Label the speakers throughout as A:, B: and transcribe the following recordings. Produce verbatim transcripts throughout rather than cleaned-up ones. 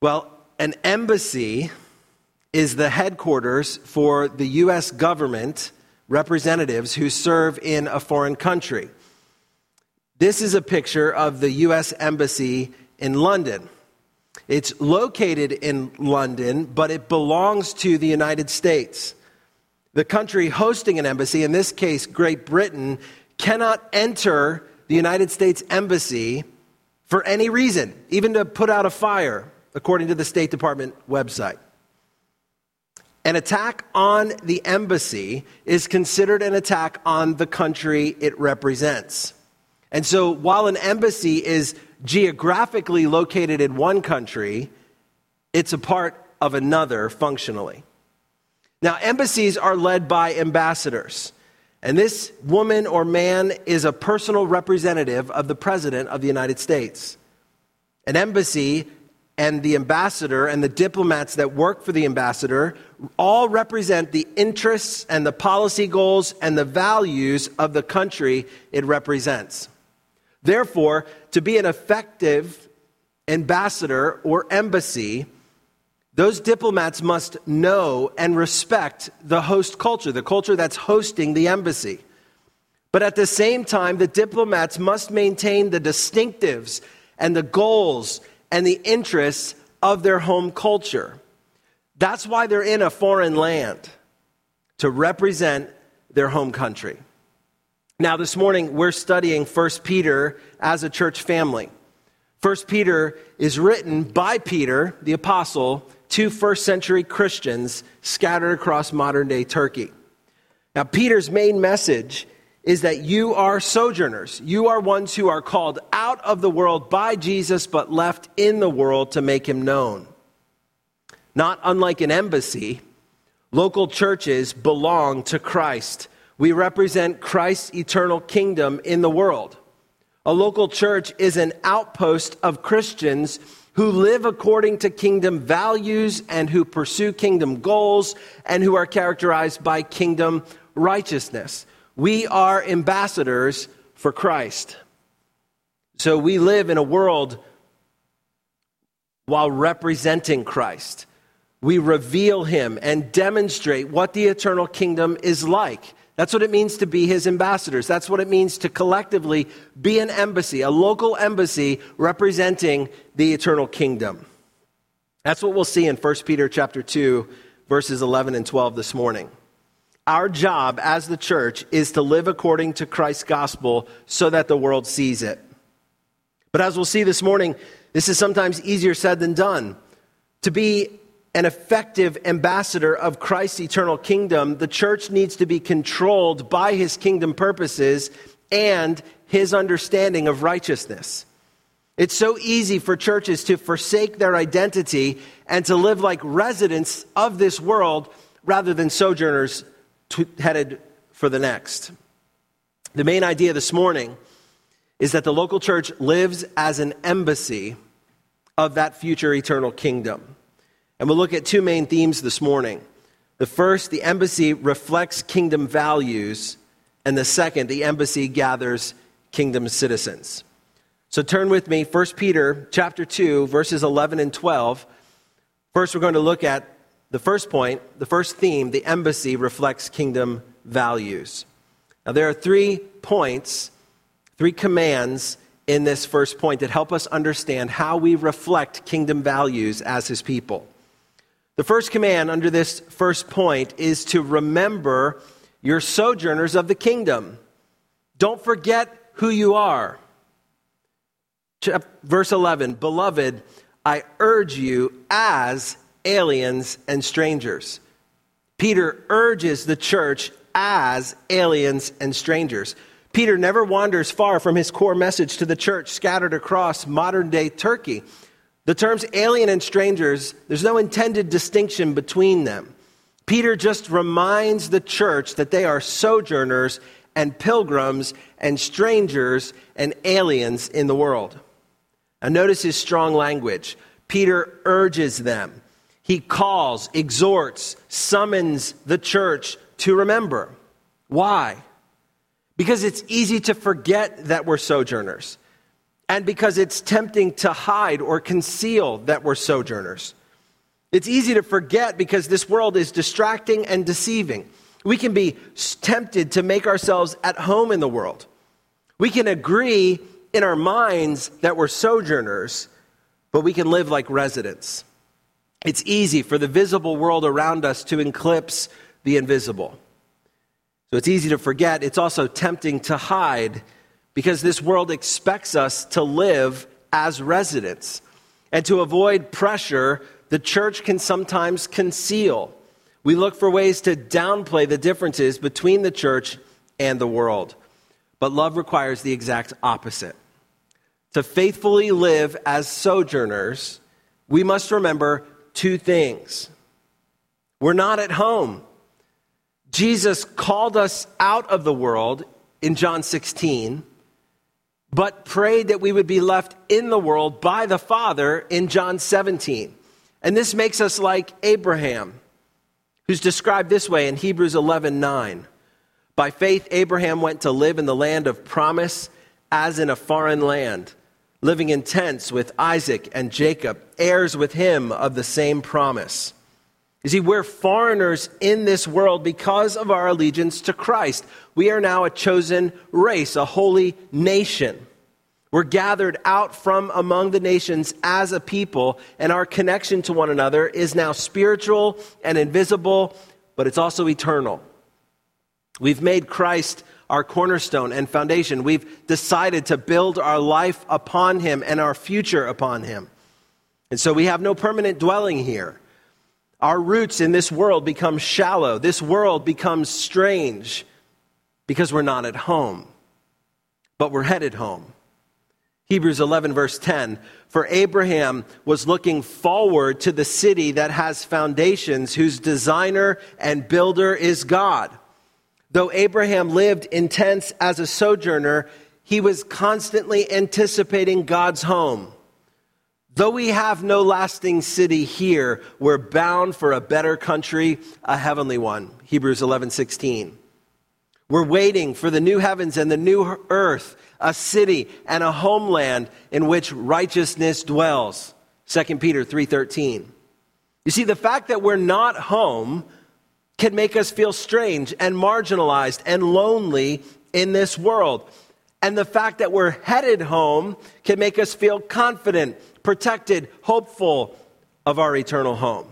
A: Well, an embassy is the headquarters for the U S government representatives who serve in a foreign country. This is a picture of the U S Embassy in London. It's located in London, but it belongs to the United States. The country hosting an embassy, in this case Great Britain, cannot enter the United States Embassy for any reason, even to put out a fire, according to the State Department website. An attack on the embassy is considered an attack on the country it represents. And so while an embassy is geographically located in one country, it's a part of another functionally. Now, embassies are led by ambassadors. And this woman or man is a personal representative of the President of the United States. An embassy and the ambassador and the diplomats that work for the ambassador all represent the interests and the policy goals and the values of the country it represents. Therefore, to be an effective ambassador or embassy, those diplomats must know and respect the host culture, the culture that's hosting the embassy. But at the same time, the diplomats must maintain the distinctives and the goals and the interests of their home culture. That's why they're in a foreign land, to represent their home country. Now, this morning, we're studying First Peter as a church family. First Peter is written by Peter, the apostle, to first century Christians scattered across modern-day Turkey. Now, Peter's main message is that you are sojourners. You are ones who are called out of the world by Jesus, but left in the world to make him known. Not unlike an embassy, local churches belong to Christ. We represent Christ's eternal kingdom in the world. A local church is an outpost of Christians who live according to kingdom values and who pursue kingdom goals and who are characterized by kingdom righteousness. We are ambassadors for Christ. So we live in a world while representing Christ. We reveal him and demonstrate what the eternal kingdom is like. That's what it means to be his ambassadors. That's what it means to collectively be an embassy, a local embassy representing the eternal kingdom. That's what we'll see in First Peter chapter two, verses eleven and twelve this morning. Our job as the church is to live according to Christ's gospel so that the world sees it. But as we'll see this morning, this is sometimes easier said than done. To be an effective ambassador of Christ's eternal kingdom, the church needs to be controlled by his kingdom purposes and his understanding of righteousness. It's so easy for churches to forsake their identity and to live like residents of this world rather than sojourners to, headed for the next. The main idea this morning is that the local church lives as an embassy of that future eternal kingdom. And we'll look at two main themes this morning. The first, the embassy reflects kingdom values. And the second, the embassy gathers kingdom citizens. So turn with me, First Peter chapter two, verses eleven and twelve. First, we're going to look at the first point, the first theme, the embassy reflects kingdom values. Now, there are three points, three commands in this first point that help us understand how we reflect kingdom values as his people. The first command under this first point is to remember you're sojourners of the kingdom. Don't forget who you are. Verse eleven, beloved, I urge you as aliens and strangers. Peter urges the church as aliens and strangers. Peter never wanders far from his core message to the church scattered across modern-day Turkey. The terms alien and strangers, there's no intended distinction between them. Peter just reminds the church that they are sojourners and pilgrims and strangers and aliens in the world. Now notice his strong language. Peter urges them. He calls, exhorts, summons the church to remember. Why? Because it's easy to forget that we're sojourners. and because it's tempting to hide or conceal that we're sojourners. It's easy to forget because this world is distracting and deceiving. We can be tempted to make ourselves at home in the world. We can agree in our minds that we're sojourners, but we can live like residents. It's easy for the visible world around us to eclipse the invisible. So it's easy to forget. It's also tempting to hide because this world expects us to live as residents. And to avoid pressure, the church can sometimes conceal. We look for ways to downplay the differences between the church and the world. But love requires the exact opposite. To faithfully live as sojourners, we must remember two things. We're not at home. Jesus called us out of the world in John sixteen, but prayed that we would be left in the world by the Father in John seventeen. And this makes us like Abraham, who's described this way in Hebrews eleven nine. By faith, Abraham went to live in the land of promise as in a foreign land, living in tents with Isaac and Jacob, heirs with him of the same promise. You see, we're foreigners in this world because of our allegiance to Christ. We are now a chosen race, a holy nation. We're gathered out from among the nations as a people, and our connection to one another is now spiritual and invisible, but it's also eternal. We've made Christ our cornerstone and foundation. We've decided to build our life upon him and our future upon him. And so we have no permanent dwelling here. Our roots in this world become shallow. This world becomes strange because we're not at home, but we're headed home. Hebrews eleven verse ten, for Abraham was looking forward to the city that has foundations, whose designer and builder is God. Though Abraham lived in tents as a sojourner, he was constantly anticipating God's home. Though we have no lasting city here, we're bound for a better country, a heavenly one. Hebrews eleven sixteen. We're waiting for the new heavens and the new earth, a city and a homeland in which righteousness dwells. Second Peter three thirteen. You see, the fact that we're not home can make us feel strange and marginalized and lonely in this world. And the fact that we're headed home can make us feel confident, protected, hopeful of our eternal home.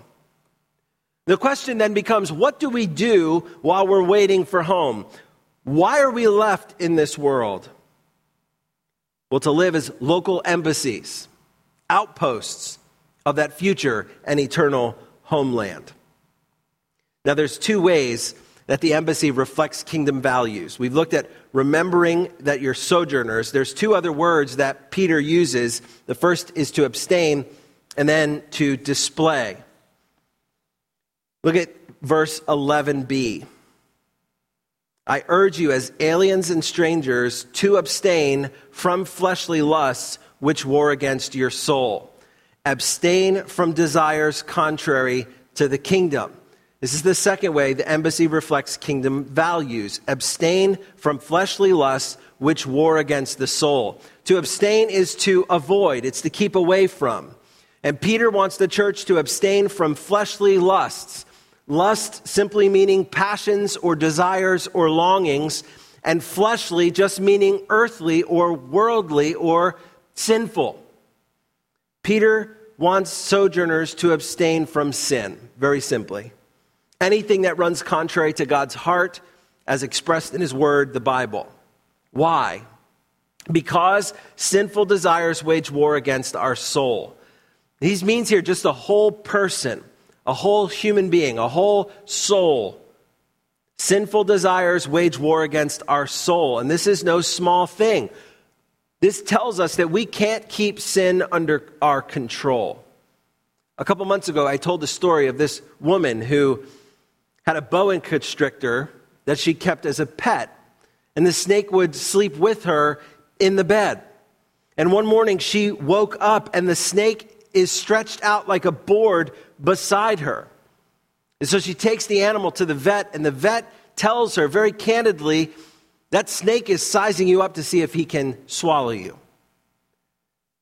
A: The question then becomes, what do we do while we're waiting for home? Why are we left in this world? Well, to live as local embassies, outposts of that future and eternal homeland. Now, there's two ways that the embassy reflects kingdom values. We've looked at remembering that you're sojourners. There's two other words that Peter uses. The first is to abstain, and then to display. Look at verse eleven b. I urge you as aliens and strangers to abstain from fleshly lusts which war against your soul. Abstain from desires contrary to the kingdom. This is the second way the embassy reflects kingdom values. Abstain from fleshly lusts which war against the soul. To abstain is to avoid. It's to keep away from. And Peter wants the church to abstain from fleshly lusts. Lust simply meaning passions or desires or longings, and fleshly just meaning earthly or worldly or sinful. Peter wants sojourners to abstain from sin, very simply. Anything that runs contrary to God's heart as expressed in his word, the Bible. Why? Because sinful desires wage war against our soul. He means here just a whole person, a whole human being, a whole soul. Sinful desires wage war against our soul. And this is no small thing. This tells us that we can't keep sin under our control. A couple months ago, I told the story of this woman who had a boa constrictor that she kept as a pet. And the snake would sleep with her in the bed. And one morning she woke up and the snake is stretched out like a board beside her. And so she takes the animal to the vet, and the vet tells her very candidly, that snake is sizing you up to see if he can swallow you.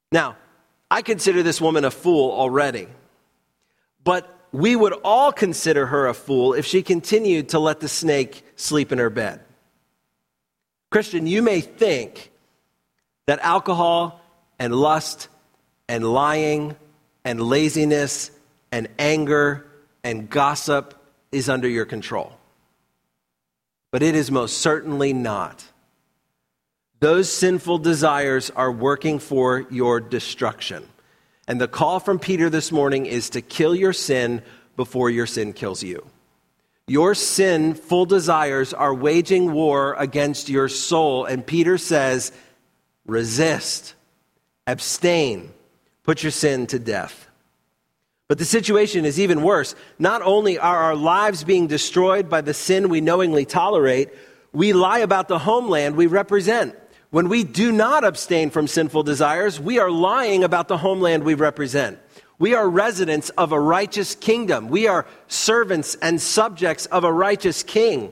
A: Now, I consider this woman a fool already, but we would all consider her a fool if she continued to let the snake sleep in her bed. Christian, you may think that alcohol and lust and lying and laziness and anger and gossip is under your control. But it is most certainly not. Those sinful desires are working for your destruction. And the call from Peter this morning is to kill your sin before your sin kills you. Your sinful desires are waging war against your soul. And Peter says, resist, abstain, put your sin to death. But the situation is even worse. Not only are our lives being destroyed by the sin we knowingly tolerate, we lie about the homeland we represent. When we do not abstain from sinful desires, we are lying about the homeland we represent. We are residents of a righteous kingdom. We are servants and subjects of a righteous king.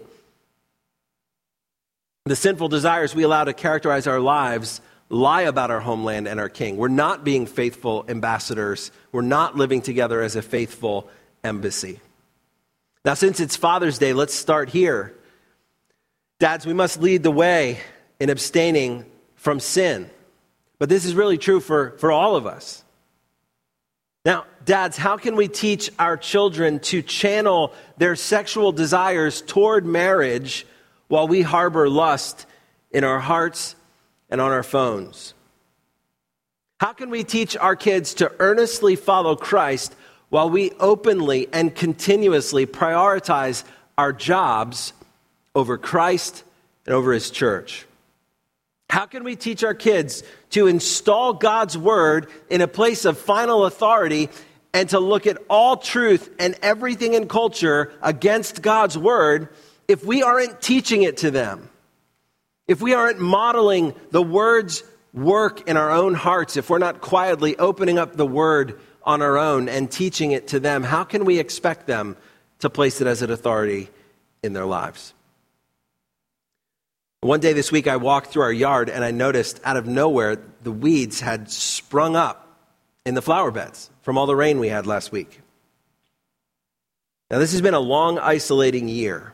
A: The sinful desires we allow to characterize our lives lie about our homeland and our king. We're not being faithful ambassadors. We're not living together as a faithful embassy. Now, since it's Father's Day, let's start here. Dads, we must lead the way in abstaining from sin. But this is really true for, for all of us. Now, dads, how can we teach our children to channel their sexual desires toward marriage while we harbor lust in our hearts and on our phones? How can we teach our kids to earnestly follow Christ while we openly and continuously prioritize our jobs over Christ and over His church? How can we teach our kids to install God's word in a place of final authority and to look at all truth and everything in culture against God's word if we aren't teaching it to them? If we aren't modeling the word's work in our own hearts, if we're not quietly opening up the word on our own and teaching it to them, how can we expect them to place it as an authority in their lives? One day this week, I walked through our yard and I noticed out of nowhere the weeds had sprung up in the flower beds from all the rain we had last week. Now, this has been a long, isolating year.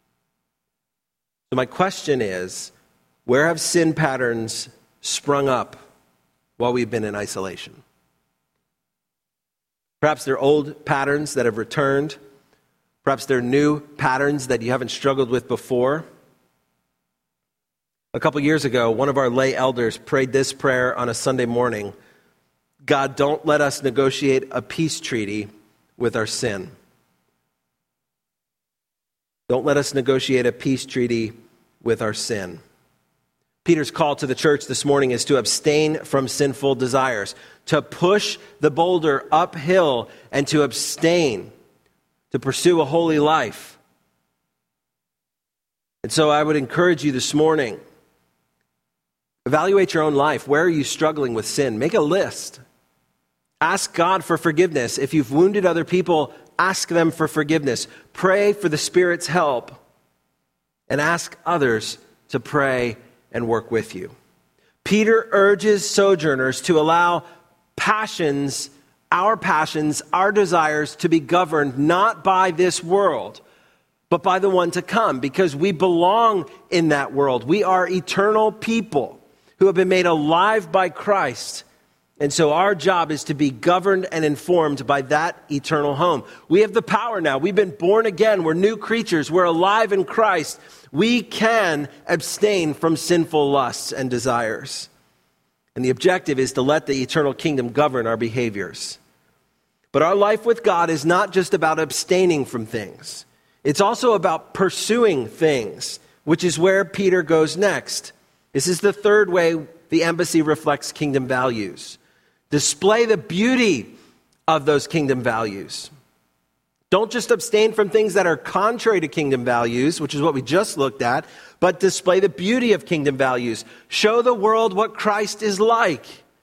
A: So my question is, where have sin patterns sprung up while we've been in isolation? Perhaps they're old patterns that have returned. Perhaps they're new patterns that you haven't struggled with before. A couple years ago, one of our lay elders prayed this prayer on a Sunday morning: God, don't let us negotiate a peace treaty with our sin. Don't let us negotiate a peace treaty with our sin. Peter's call to the church this morning is to abstain from sinful desires, to push the boulder uphill and to abstain, to pursue a holy life. And so I would encourage you this morning, evaluate your own life. Where are you struggling with sin? Make a list. Ask God for forgiveness. If you've wounded other people, ask them for forgiveness. Pray for the Spirit's help. And ask others to pray and work with you. Peter urges sojourners to allow passions, our passions, our desires to be governed not by this world, but by the one to come, because we belong in that world. We are eternal people who have been made alive by Christ. And so our job is to be governed and informed by that eternal home. We have the power now. We've been born again. We're new creatures. We're alive in Christ. We can abstain from sinful lusts and desires. And the objective is to let the eternal kingdom govern our behaviors. But our life with God is not just about abstaining from things. It's also about pursuing things, which is where Peter goes next. This is the third way the embassy reflects kingdom values. Display the beauty of those kingdom values. Don't just abstain from things that are contrary to kingdom values, which is what we just looked at, but display the beauty of kingdom values. Show the world what Christ is like.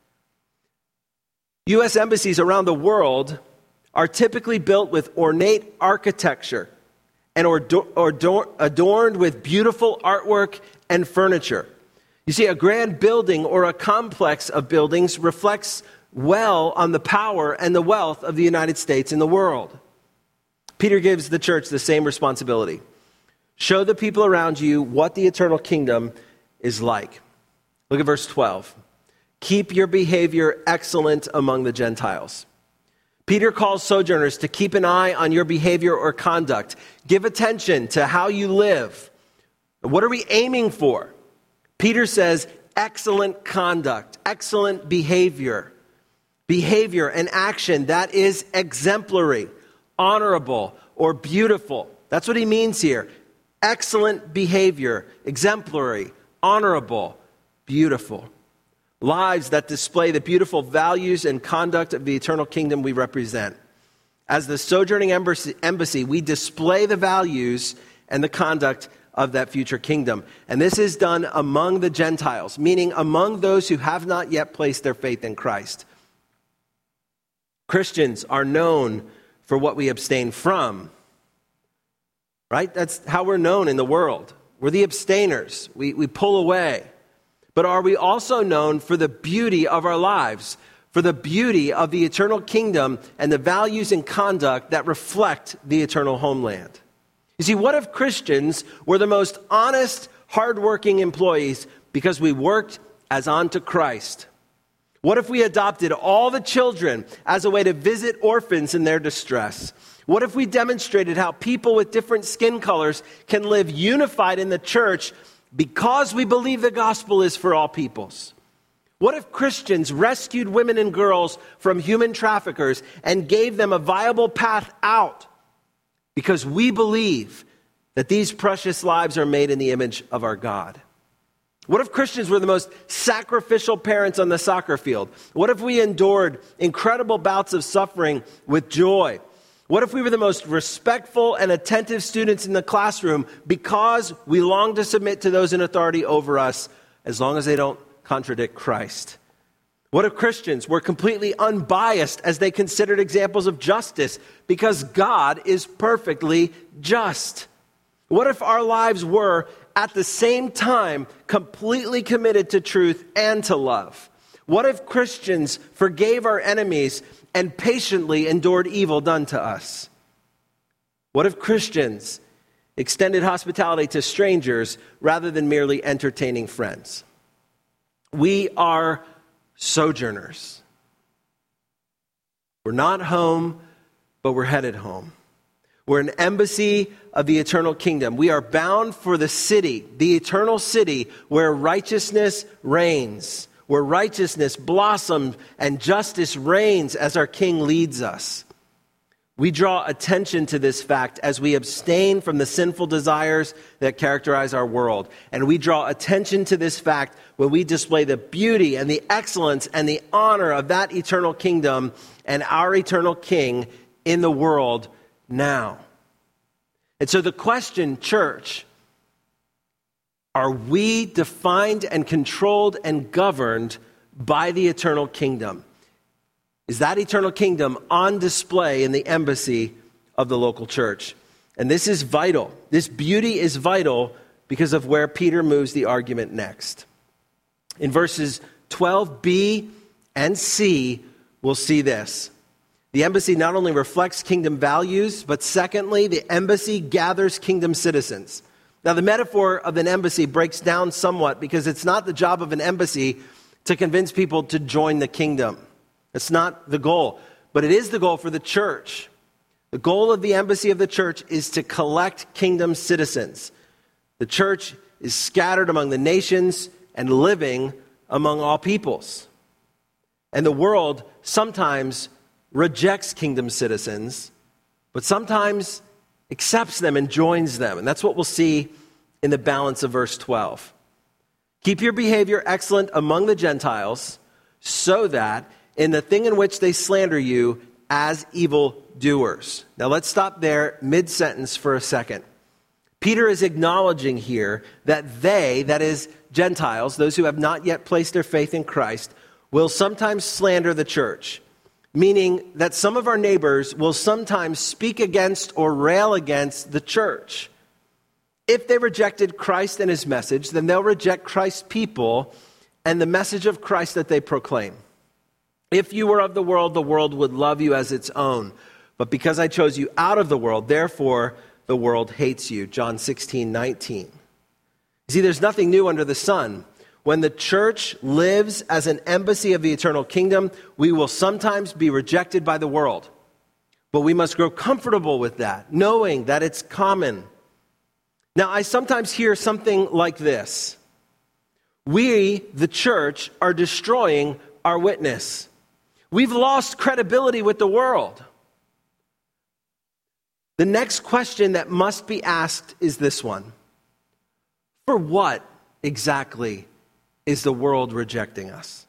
A: U S embassies around the world are typically built with ornate architecture and adorned with beautiful artwork and furniture. You see, a grand building or a complex of buildings reflects well on the power and the wealth of the United States and the world. Peter gives the church the same responsibility. Show the people around you what the eternal kingdom is like. Look at verse twelve. Keep your behavior excellent among the Gentiles. Peter calls sojourners to keep an eye on your behavior or conduct. Give attention to how you live. What are we aiming for? Peter says excellent conduct, excellent behavior. Behavior and action that is exemplary, honorable, or beautiful. That's what he means here. Excellent behavior, exemplary, honorable, beautiful. Lives that display the beautiful values and conduct of the eternal kingdom we represent. As the sojourning embassy, we display the values and the conduct of that future kingdom. And this is done among the Gentiles, meaning among those who have not yet placed their faith in Christ. Christians are known for what we abstain from, right? That's how we're known in the world. We're the abstainers. We, we pull away. But are we also known for the beauty of our lives, for the beauty of the eternal kingdom and the values and conduct that reflect the eternal homeland? You see, what if Christians were the most honest, hardworking employees because we worked as unto Christ? What if we adopted all the children as a way to visit orphans in their distress? What if we demonstrated how people with different skin colors can live unified in the church because we believe the gospel is for all peoples? What if Christians rescued women and girls from human traffickers and gave them a viable path out because we believe that these precious lives are made in the image of our God? What if Christians were the most sacrificial parents on the soccer field? What if we endured incredible bouts of suffering with joy? What if we were the most respectful and attentive students in the classroom because we long to submit to those in authority over us as long as they don't contradict Christ? What if Christians were completely unbiased as they considered examples of justice because God is perfectly just? What if our lives were, at the same time, completely committed to truth and to love? What if Christians forgave our enemies and patiently endured evil done to us? What if Christians extended hospitality to strangers rather than merely entertaining friends? We are sojourners. We're not home, but we're headed home. We're an embassy of the eternal kingdom. We are bound for the city, the eternal city where righteousness reigns, where righteousness blossoms and justice reigns as our King leads us. We draw attention to this fact as we abstain from the sinful desires that characterize our world. And we draw attention to this fact when we display the beauty and the excellence and the honor of that eternal kingdom and our eternal King in the world now. And so the question, church, are we defined and controlled and governed by the eternal kingdom? Is that eternal kingdom on display in the embassy of the local church? And this is vital. This beauty is vital because of where Peter moves the argument next. In verses twelve b and c, we'll see this. The embassy not only reflects kingdom values, but secondly, the embassy gathers kingdom citizens. Now, the metaphor of an embassy breaks down somewhat because it's not the job of an embassy to convince people to join the kingdom. It's not the goal, but it is the goal for the church. The goal of the embassy of the church is to collect kingdom citizens. The church is scattered among the nations and living among all peoples. And the world sometimes rejects kingdom citizens, but sometimes accepts them and joins them. And that's what we'll see in the balance of verse twelve. Keep your behavior excellent among the Gentiles, so that in the thing in which they slander you as evildoers. Now let's stop there mid-sentence for a second. Peter is acknowledging here that they, that is Gentiles, those who have not yet placed their faith in Christ, will sometimes slander the church. Meaning that some of our neighbors will sometimes speak against or rail against the church. If they rejected Christ and his message, then they'll reject Christ's people and the message of Christ that they proclaim. If you were of the world, the world would love you as its own. But because I chose you out of the world, therefore the world hates you. John sixteen nineteen. You see, there's nothing new under the sun. When the church lives as an embassy of the eternal kingdom, we will sometimes be rejected by the world. But we must grow comfortable with that, knowing that it's common. Now, I sometimes hear something like this. We, the church, are destroying our witness. We've lost credibility with the world. The next question that must be asked is this one. For what exactly is the world rejecting us?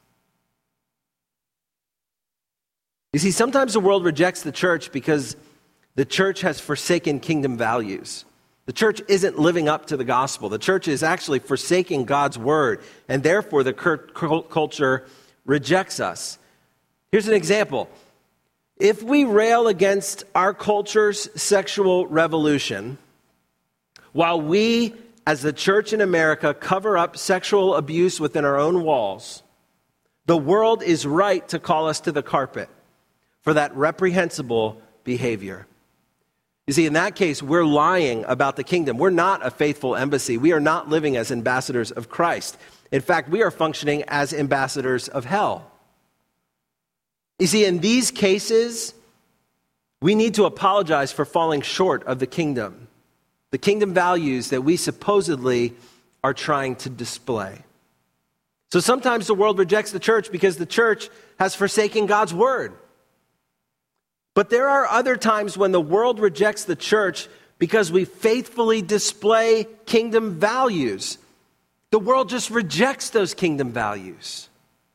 A: You see, sometimes the world rejects the church because the church has forsaken kingdom values. The church isn't living up to the gospel. The church is actually forsaking God's word, and therefore the culture rejects us. Here's an example. If we rail against our culture's sexual revolution, while we, as the church in America, cover up sexual abuse within our own walls, the world is right to call us to the carpet for that reprehensible behavior. You see, in that case, we're lying about the kingdom. We're not a faithful embassy. We are not living as ambassadors of Christ. In fact, we are functioning as ambassadors of hell. You see, in these cases, we need to apologize for falling short of the kingdom, the kingdom values that we supposedly are trying to display. So sometimes the world rejects the church because the church has forsaken God's word. But there are other times when the world rejects the church because we faithfully display kingdom values. The world just rejects those kingdom values.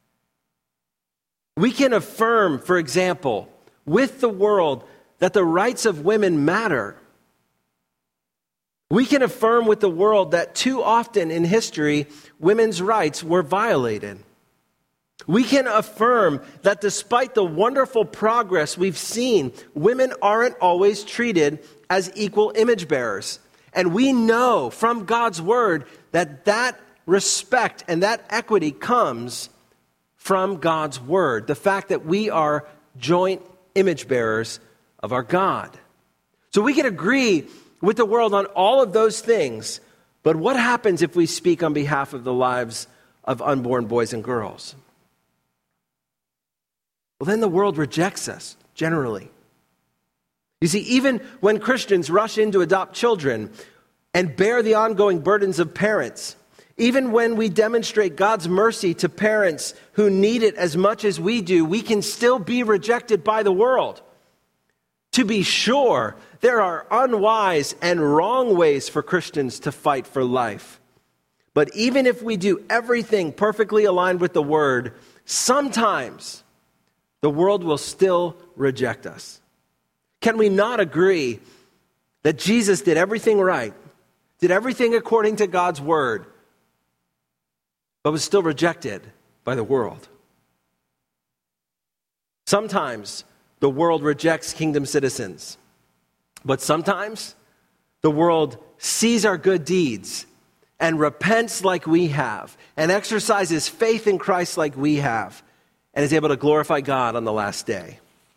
A: We can affirm, for example, with the world that the rights of women matter. We can affirm with the world that too often in history, women's rights were violated. We can affirm that despite the wonderful progress we've seen, women aren't always treated as equal image bearers. And we know from God's word that that respect and that equity comes from God's word. The fact that we are joint image bearers of our God. So we can agree with the world on all of those things. But what happens if we speak on behalf of the lives of unborn boys and girls? Well, then the world rejects us, generally. You see, even when Christians rush in to adopt children and bear the ongoing burdens of parents, even when we demonstrate God's mercy to parents who need it as much as we do, we can still be rejected by the world. To be sure, there are unwise and wrong ways for Christians to fight for life. But even if we do everything perfectly aligned with the word, sometimes the world will still reject us. Can we not agree that Jesus did everything right, did everything according to God's word, but was still rejected by the world? Sometimes the world rejects kingdom citizens, but sometimes the world sees our good deeds and repents like we have and exercises faith in Christ like we have, and is able to glorify God on the last day.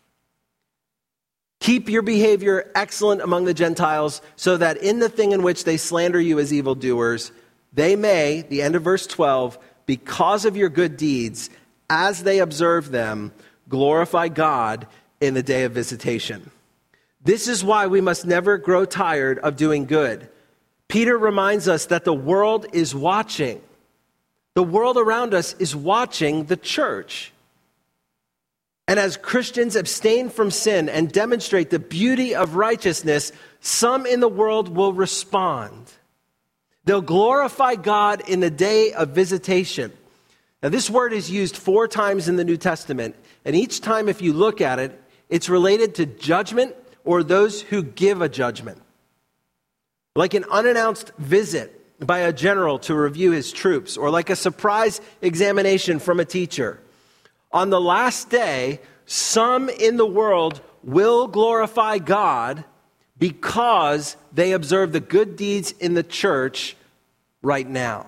A: Keep your behavior excellent among the Gentiles, so that in the thing in which they slander you as evildoers, they may, the end of verse twelve, because of your good deeds, as they observe them, glorify God in the day of visitation. This is why we must never grow tired of doing good. Peter reminds us that the world is watching. The world around us is watching the church. And as Christians abstain from sin and demonstrate the beauty of righteousness, some in the world will respond. They'll glorify God in the day of visitation. Now, this word is used four times in the New Testament, and each time, if you look at it, it's related to judgment or those who give a judgment. Like an unannounced visit by a general to review his troops, or like a surprise examination from a teacher. On the last day, some in the world will glorify God because they observe the good deeds in the church right now.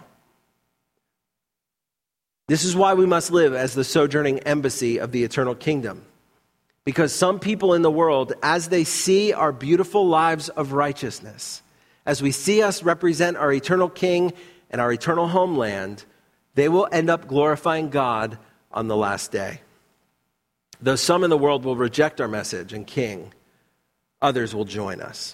A: This is why we must live as the sojourning embassy of the eternal kingdom. Because some people in the world, as they see our beautiful lives of righteousness, as we see us represent our eternal King and our eternal homeland, they will end up glorifying God on the last day. Though some in the world will reject our message and King, others will join us.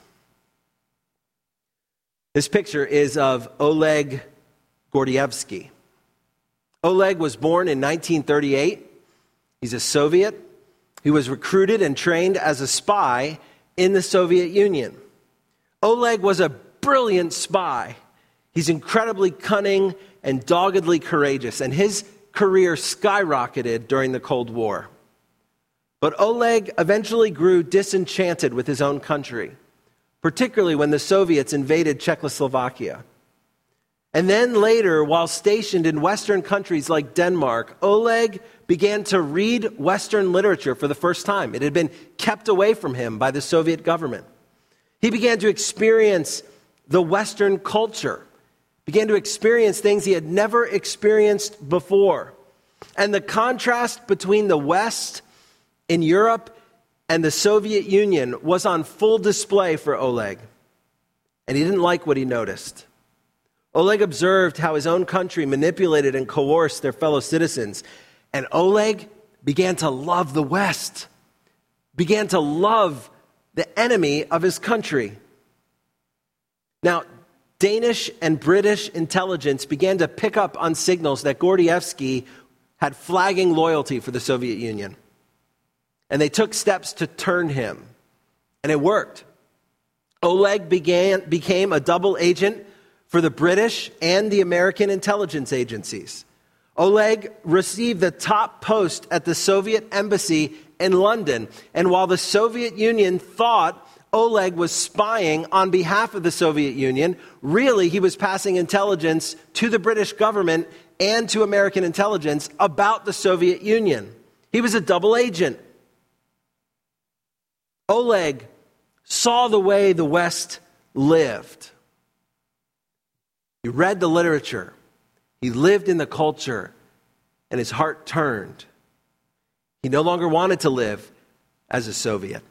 A: This picture is of Oleg Gordievsky. Oleg was born in nineteen thirty-eight. He's a Soviet. He was recruited and trained as a spy in the Soviet Union. Oleg was a brilliant spy. He's incredibly cunning and doggedly courageous, and his career skyrocketed during the Cold War. But Oleg eventually grew disenchanted with his own country, particularly when the Soviets invaded Czechoslovakia. And then later, while stationed in Western countries like Denmark, Oleg began to read Western literature for the first time. It had been kept away from him by the Soviet government. He began to experience the Western culture, began to experience things he had never experienced before. And the contrast between the West in Europe and the Soviet Union was on full display for Oleg. And he didn't like what he noticed. Oleg observed how his own country manipulated and coerced their fellow citizens. And Oleg began to love the West, began to love the enemy of his country. Now, Danish and British intelligence began to pick up on signals that Gordievsky had flagging loyalty for the Soviet Union. And they took steps to turn him. And it worked. Oleg began, became a double agent for the British and the American intelligence agencies. Oleg received the top post at the Soviet embassy in London. And while the Soviet Union thought Oleg was spying on behalf of the Soviet Union, really he was passing intelligence to the British government and to American intelligence about the Soviet Union. He was a double agent. Oleg saw the way the West lived. He read the literature. He lived in the culture, and his heart turned. He no longer wanted to live as a Soviet.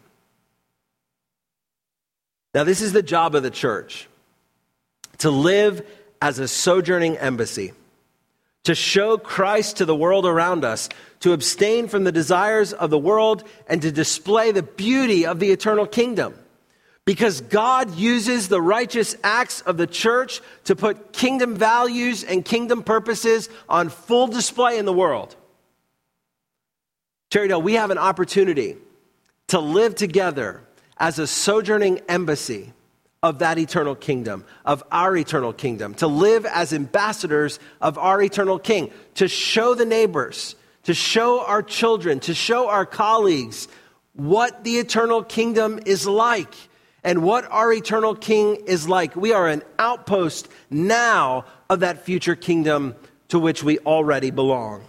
A: Now, this is the job of the church, to live as a sojourning embassy, to show Christ to the world around us, to abstain from the desires of the world, and to display the beauty of the eternal kingdom. Because God uses the righteous acts of the church to put kingdom values and kingdom purposes on full display in the world. Cherrydale, we have an opportunity to live together as a sojourning embassy of that eternal kingdom, of our eternal kingdom, to live as ambassadors of our eternal King, to show the neighbors, to show our children, to show our colleagues what the eternal kingdom is like and what our eternal King is like. We are an outpost now of that future kingdom to which we already belong.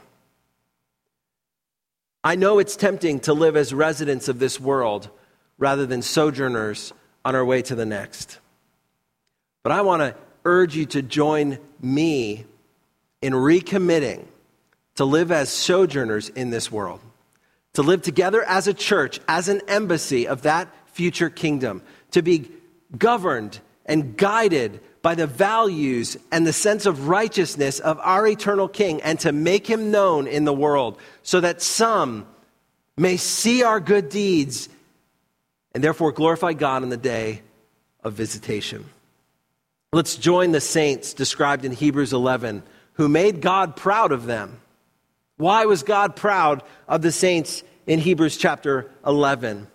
A: I know it's tempting to live as residents of this world rather than sojourners on our way to the next. But I want to urge you to join me in recommitting to live as sojourners in this world, to live together as a church, as an embassy of that future kingdom, to be governed and guided by the values and the sense of righteousness of our eternal King, and to make him known in the world so that some may see our good deeds and therefore glorify God on the day of visitation. Let's join the saints described in Hebrews eleven who made God proud of them. Why was God proud of the saints in Hebrews chapter eleven?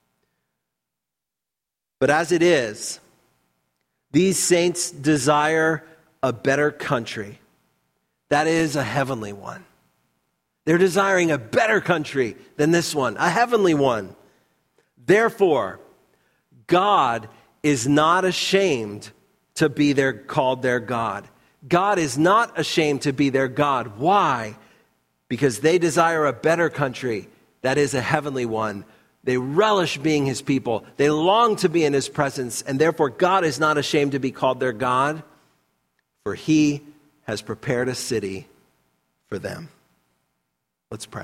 A: But as it is, these saints desire a better country. That is a heavenly one. They're desiring a better country than this one, a heavenly one. Therefore, God is not ashamed to be their, called their God. God is not ashamed to be their God. Why? Because they desire a better country, that is a heavenly one, They relish being his people. They long to be in his presence, and therefore God is not ashamed to be called their God, for he has prepared a city for them. Let's pray.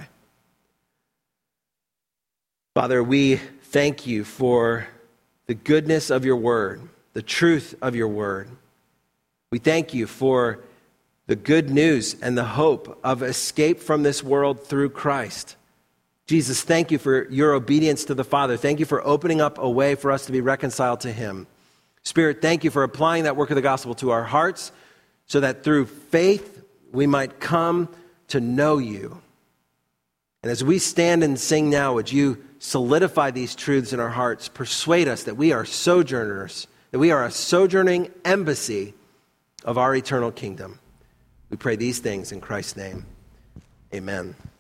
A: Father, we thank you for the goodness of your word, the truth of your word. We thank you for the good news and the hope of escape from this world through Christ. Jesus, thank you for your obedience to the Father. Thank you for opening up a way for us to be reconciled to him. Spirit, thank you for applying that work of the gospel to our hearts so that through faith we might come to know you. And as we stand and sing now, would you solidify these truths in our hearts, persuade us that we are sojourners, that we are a sojourning embassy of our eternal kingdom. We pray these things in Christ's name. Amen.